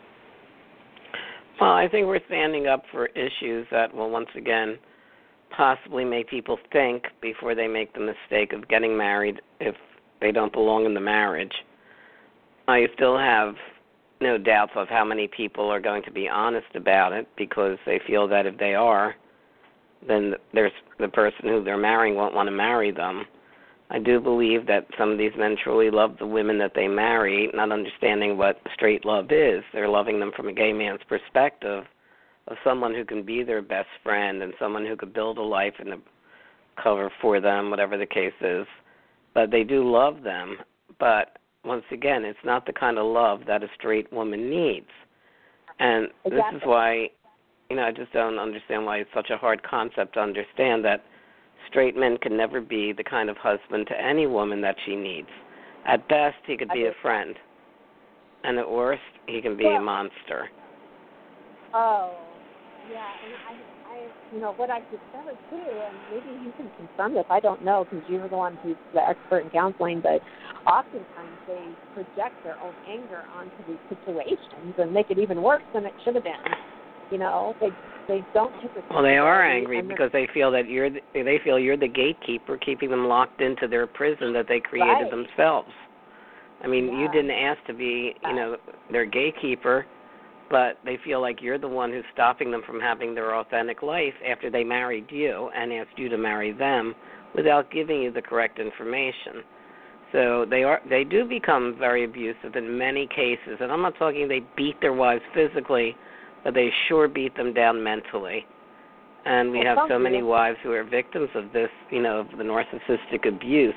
Well, I think we're standing up for issues that will once again possibly make people think before they make the mistake of getting married if they don't belong in the marriage. I still have no doubts of how many people are going to be honest about it, because they feel that if they are, then there's the person who they're marrying won't want to marry them. I do believe that some of these men truly love the women that they marry, not understanding what straight love is. They're loving them from a gay man's perspective of someone who can be their best friend and someone who could build a life and cover for them, whatever the case is. But they do love them. But once again, it's not the kind of love that a straight woman needs. And exactly. This is why, you know, I just don't understand why it's such a hard concept to understand that straight men can never be the kind of husband to any woman that she needs. At best, he could be a friend. And at worst, he can be well, a monster. Oh, yeah. And I, I you know, what I've discovered too, and maybe you can confirm this, I don't know because you're the one who's the expert in counseling, but oftentimes they project their own anger onto these situations and make it even worse than it should have been. You know, they they don't take responsibility. Well, they are angry because they feel that you're the, they feel you're the gatekeeper, keeping them locked into their prison that they created right. themselves. I mean, yeah. you didn't ask to be, you know, their gatekeeper, but they feel like you're the one who's stopping them from having their authentic life after they married you and asked you to marry them without giving you the correct information. So they are they do become very abusive in many cases, and I'm not talking they beat their wives physically, but they sure beat them down mentally. And we well, have so you. many wives who are victims of this, you know, of the narcissistic abuse.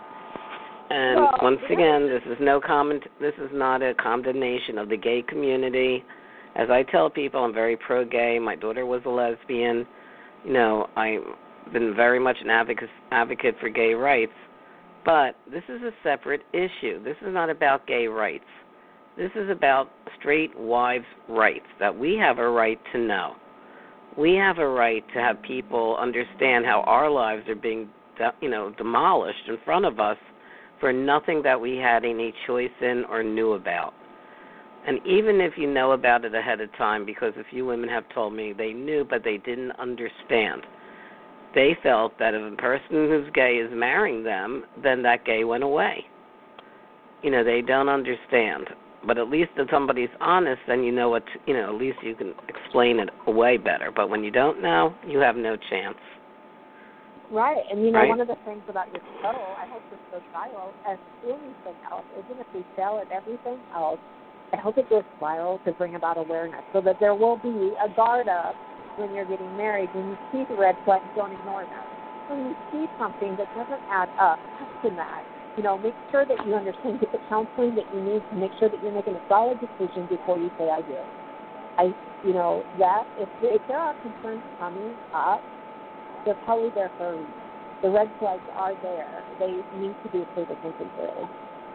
And well, once again, this is no comment. This is not a condemnation of the gay community. As I tell people, I'm very pro-gay. My daughter was a lesbian. You know, I've been very much an advocate advocate for gay rights. But this is a separate issue. This is not about gay rights. This is about straight wives' rights, that we have a right to know. We have a right to have people understand how our lives are being, you know, demolished in front of us for nothing that we had any choice in or knew about. And even if you know about it ahead of time, because a few women have told me they knew but they didn't understand, they felt that if a person who's gay is marrying them, then that gay went away. You know, they don't understand. But at least if somebody's honest, then you know what, to, you know, at least you can explain it way better. But when you don't know, you have no chance. Right, and you know, right? one of the things about your show, I hope this goes viral, as anything else, even if we fail at everything else, I hope it goes viral to bring about awareness so that there will be a guard up when you're getting married. When you see the red flags, don't ignore them. When you see something that doesn't add up, question that. You know, make sure that you understand, get the counseling that you need to make sure that you're making a solid decision before you say I do. I, you know, that, if, if there are concerns coming up, they're probably there for a reason. The red flags are there. They need to be paid attention to.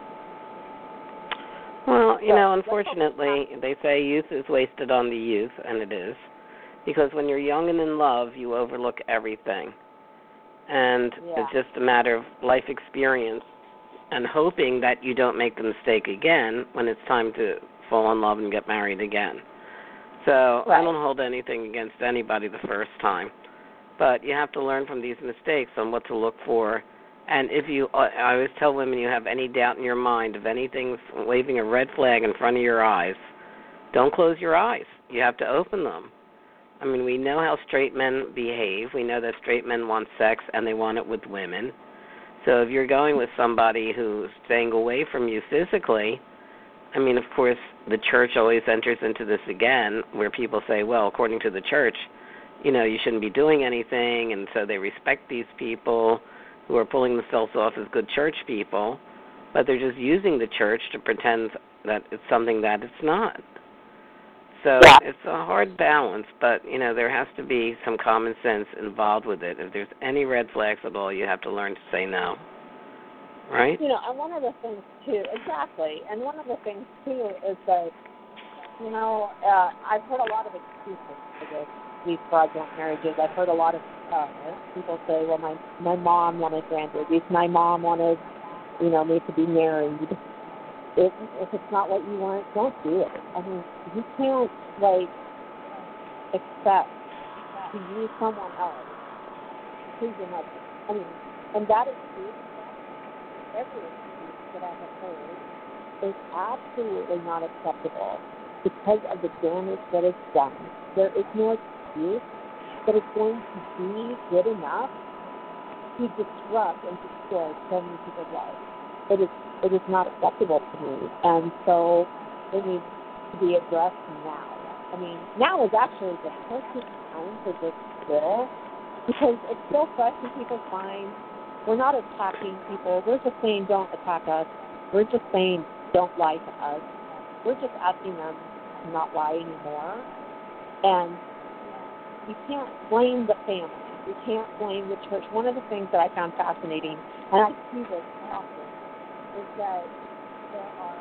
Well, you so, know, unfortunately, they say youth is wasted on the youth, and it is. Because when you're young and in love, you overlook everything. And yeah. it's just a matter of life experience and hoping that you don't make the mistake again when it's time to fall in love and get married again. So right. I don't hold anything against anybody the first time. But you have to learn from these mistakes on what to look for. And if you, I always tell women, you have any doubt in your mind of anything waving a red flag in front of your eyes, don't close your eyes. You have to open them. I mean, we know how straight men behave. We know that straight men want sex and they want it with women. So if you're going with somebody who's staying away from you physically, I mean, of course, the church always enters into this again where people say, well, according to the church, you know, you shouldn't be doing anything, and so they respect these people who are pulling themselves off as good church people, but they're just using the church to pretend that it's something that it's not. So yeah. it's a hard balance, but, you know, there has to be some common sense involved with it. If there's any red flags at all, you have to learn to say no, right? You know, and one of the things, too, exactly, and one of the things, too, is that, you know, uh, I've heard a lot of excuses for this. These fraudulent marriages. I've heard a lot of uh, people say, well, my, my mom wanted grandbabies. My mom wanted, you know, me to be married. If, if it's not what you want, don't do it. I mean, you can't, like, expect to use someone else to please your mother. I mean, and that excuse, every excuse that I have heard, is absolutely not acceptable because of the damage that is done. There is no excuse that it's going to be good enough to disrupt and destroy so many people's lives. It is it is not acceptable to me, and so it needs to be addressed now. I mean, now is actually the perfect time for this bill because it's so fresh in people's minds. We're not attacking people. We're just saying don't attack us. We're just saying don't lie to us. We're just asking them to not lie anymore. And you can't blame the family. You can't blame the church. One of the things that I found fascinating, and I see this often, is that there are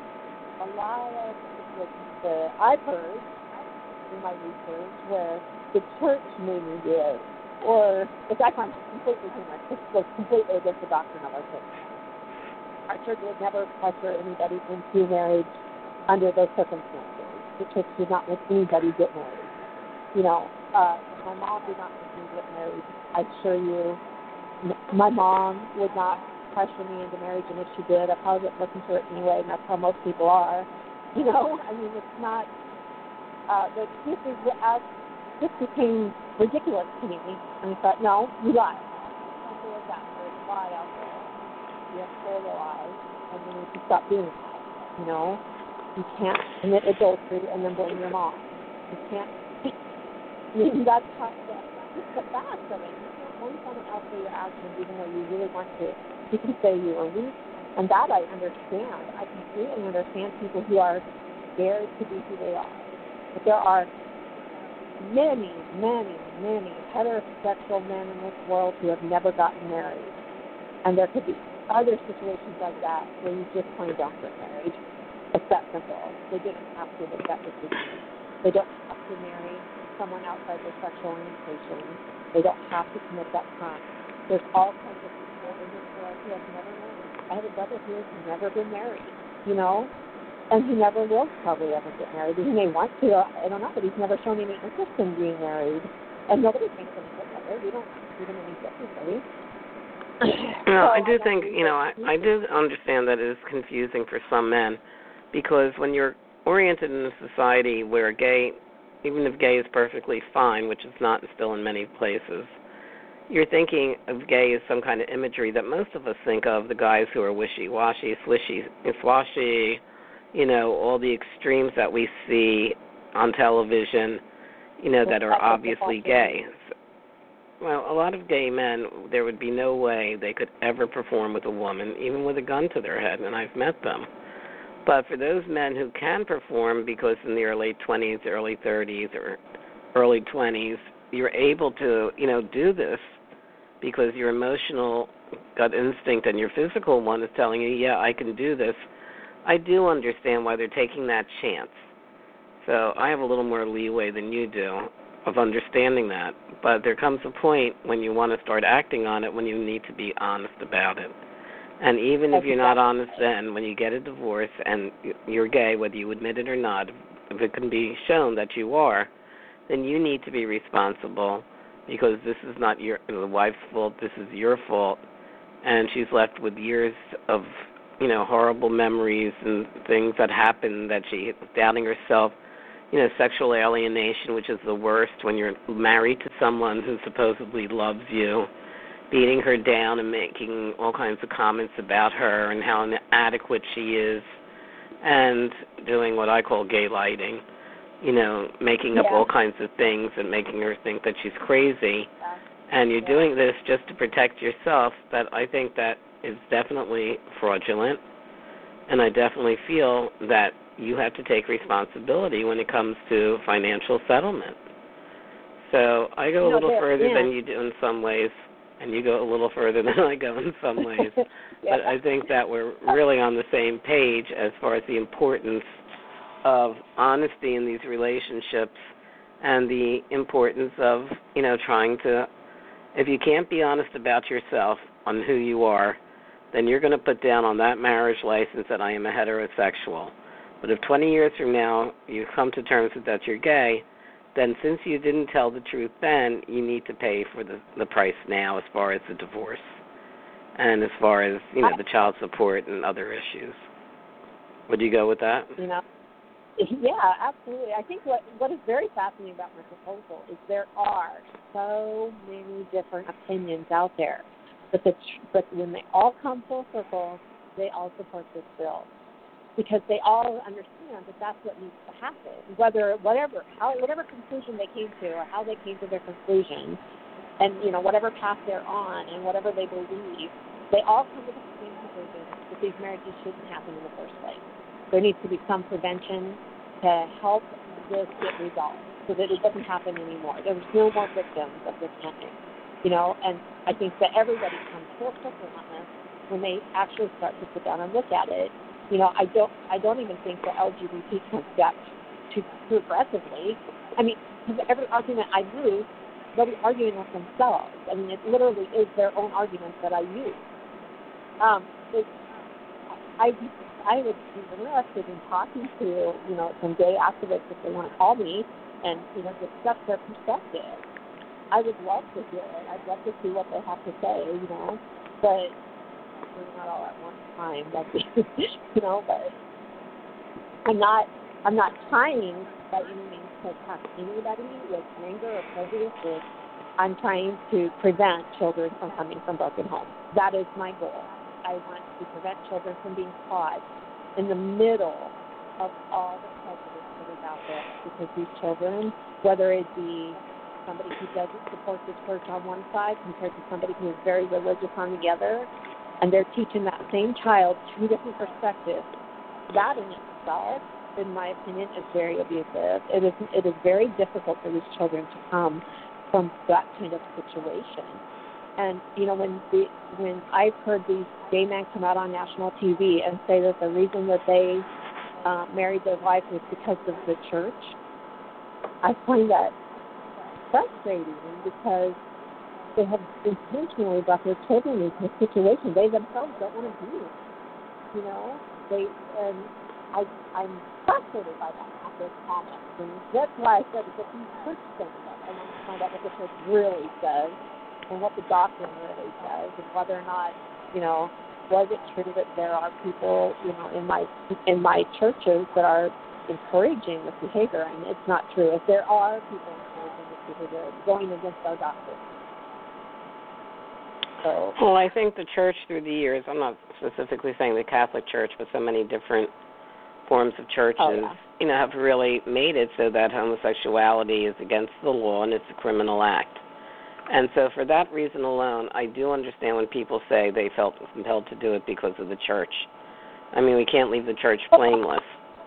um, a lot of situations that I've heard in my research where the church made me do it, or which I find completely humorous. This was completely against the doctrine of our church. Our church would never pressure anybody into marriage under those circumstances. The church did not make anybody get married. You know, uh, my mom did not make me get married. I assure you, my mom would not pressure me into marriage, and if she did, I probably wouldn't listen to it anyway, and that's how most people are. You know, I mean, it's not, uh, the excuses, as this became ridiculous to me, and I thought, no, you lie. Simple as that. There's a lie out there. You have to throw the lie, and you need to stop doing that. You know, you can't commit adultery and then blame your mom. You can't, I mean, that's how, that's the fact of it. You can't blame someone else for your actions, even though you really want to. You can say you were weak, and that I understand. I completely understand people who are scared to be who they are. But there are many, many, many heterosexual men in this world who have never gotten married. And there could be other situations like that where you just plain don't get married. It's that simple. They didn't have to make that decision. They don't have to marry someone outside their sexual orientation. They don't have to commit that crime. There's all kinds of people in this world who have never married. I have a brother who has never been married, you know, and he never will probably ever get married. He may want to, I don't know, but he's never shown any interest in being married. And nobody thinks of it that way. We don't treat him any differently. No, I do think, you know, I, I do understand that it is confusing for some men, because when you're oriented in a society where gay, even if gay is perfectly fine, which is not still in many places, you're thinking of gay as some kind of imagery that most of us think of, the guys who are wishy-washy, swishy, swashy, you know, all the extremes that we see on television, you know, that are obviously gay. Well, a lot of gay men, there would be no way they could ever perform with a woman, even with a gun to their head, and I've met them. But for those men who can perform, because in their late twenties, early thirties, or early twenties, you're able to, you know, do this because your emotional gut instinct and your physical one is telling you, yeah, I can do this. I do understand why they're taking that chance. So I have a little more leeway than you do of understanding that. But there comes a point when you want to start acting on it when you need to be honest about it. And even if you're not honest then, when you get a divorce and you're gay, whether you admit it or not, if it can be shown that you are, then you need to be responsible, because this is not your the wife's fault, this is your fault. And she's left with years of, you know, horrible memories and things that happen that she doubting herself, you know, sexual alienation, which is the worst when you're married to someone who supposedly loves you, beating her down and making all kinds of comments about her and how inadequate she is, and doing what I call gay lighting, you know, making up yeah. all kinds of things and making her think that she's crazy. Yeah. And you're yeah. doing this just to protect yourself. That I think that is definitely fraudulent, and I definitely feel that you have to take responsibility when it comes to financial settlement. So I go a no, little further yeah. than you do in some ways, and you go a little further than I go in some ways. yeah. But I think that we're really on the same page as far as the importance of honesty in these relationships and the importance of, you know, trying to, if you can't be honest about yourself on who you are, then you're going to put down on that marriage license that I am a heterosexual. But if twenty years from now you come to terms with that you're gay, then since you didn't tell the truth then, you need to pay for the, the price now as far as the divorce and as far as, you know, the child support and other issues. Would you go with that? You know, yeah, absolutely. I think what, what is very fascinating about my proposal is there are so many different opinions out there, but the but when they all come full circle, they all support this bill, because they all understand that that's what needs to happen. Whether whatever how whatever conclusion they came to, or how they came to their conclusion, and you know whatever path they're on and whatever they believe, they all come to the same conclusion that these marriages shouldn't happen in the first place. There needs to be some prevention to help this get resolved so that it doesn't happen anymore. There's no more victims of this kind, you know. And I think that everybody comes full circle on this when they actually start to sit down and look at it. You know, I don't, I don't even think the L G B T concept too, too aggressively. I mean, because every argument I use, they'll be arguing with themselves. I mean, it literally is their own arguments that I use. Um, it, I, I would be interested in talking to, you know, some gay activists if they want to call me and, you know, discuss their perspective. I would love to hear it. I'd love to see what they have to say, you know, but maybe not all at one time, that'd be, you know, but I'm not, I'm not trying by any means to attack anybody with anger or prejudice. I'm trying to prevent children from coming from broken homes. That is my goal. I want to prevent children from being caught in the middle of all the prejudice that is out there, because these children, whether it be somebody who doesn't support the church on one side compared to somebody who is very religious on the other, and they're teaching that same child two different perspectives, that in itself, in my opinion, is very abusive. It is it is very difficult for these children to come from that kind of situation. And, you know, when the, when I've heard these gay men come out on national T V and say that the reason that they uh, married their wife was because of the church, I find that frustrating, because they have intentionally brought their children into a situation they themselves don't want to be in. You know, they and I I'm frustrated by that after comments, and that's why I said that these church things up. I want to find out what the church really says and what the doctrine really says, and whether or not, you know, was it true that there are people, you know, in my in my churches that are encouraging this behavior, and it's not true. If there are people encouraging this behavior, it's going against our doctrine. So, well, I think the church through the years, I'm not specifically saying the Catholic Church, but so many different forms of churches, oh, yeah. you know, have really made it so that homosexuality is against the law and it's a criminal act. And so for that reason alone, I do understand when people say they felt compelled to do it because of the church. I mean, we can't leave the church blameless.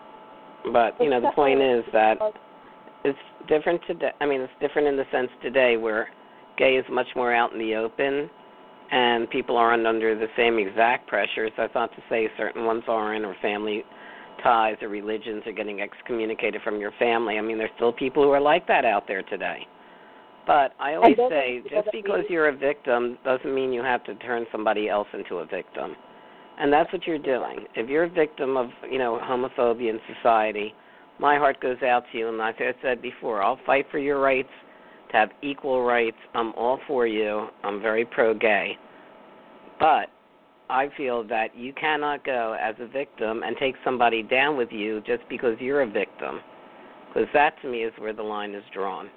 But, you know, the point is that it's different today. I mean, it's different in the sense today where gay is much more out in the open and people aren't under the same exact pressures. That's not to say certain ones aren't, or family ties or religions are getting excommunicated from your family. I mean, there's still people who are like that out there today. But I always say just because you're a victim doesn't mean you have to turn somebody else into a victim. And that's what you're doing. If you're a victim of, you know, homophobia in society, my heart goes out to you. And like I said before, I'll fight for your rights to have equal rights. I'm all for you. I'm very pro-gay. But I feel that you cannot go as a victim and take somebody down with you just because you're a victim, because that to me is where the line is drawn.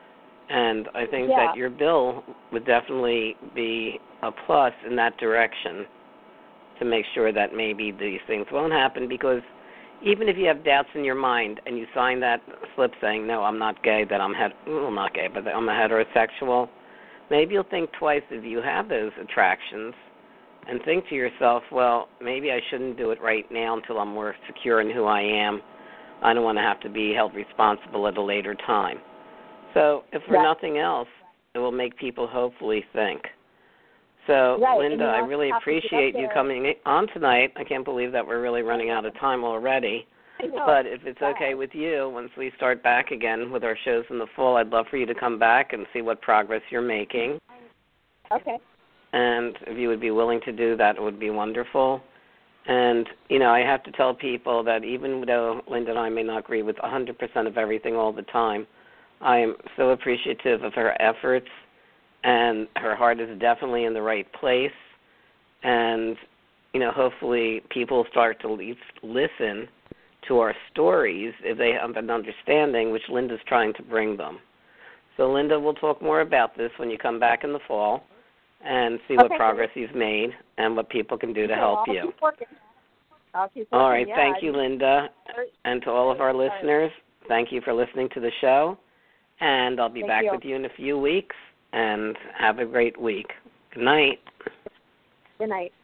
And I think yeah. that your bill would definitely be a plus in that direction to make sure that maybe these things won't happen, because even if you have doubts in your mind and you sign that slip saying, no, I'm not gay, that I'm, het- well, not gay, but I'm a heterosexual, maybe you'll think twice if you have those attractions and think to yourself, well, maybe I shouldn't do it right now until I'm more secure in who I am. I don't want to have to be held responsible at a later time. So if for right. nothing else, it will make people hopefully think. So, right. Linda, I really appreciate you coming on tonight. I can't believe that we're really running out of time already. I know. But if it's okay with you, once we start back again with our shows in the fall, I'd love for you to come back and see what progress you're making. Okay. And if you would be willing to do that, it would be wonderful. And, you know, I have to tell people that even though Linda and I may not agree with one hundred percent of everything all the time, I am so appreciative of her efforts, and her heart is definitely in the right place. And, you know, hopefully people start to at least listen to our stories if they have an understanding, which Linda's trying to bring them. So, Linda, we'll talk more about this when you come back in the fall and see what okay, progress you've made and what people can do to okay, help I'll you. Keep working. I'll keep working. All right. Yeah, Thank you, Linda. And to all of our listeners, thank you for listening to the show. And I'll be thank back you. with you in a few weeks. And have a great week. Good night. Good night.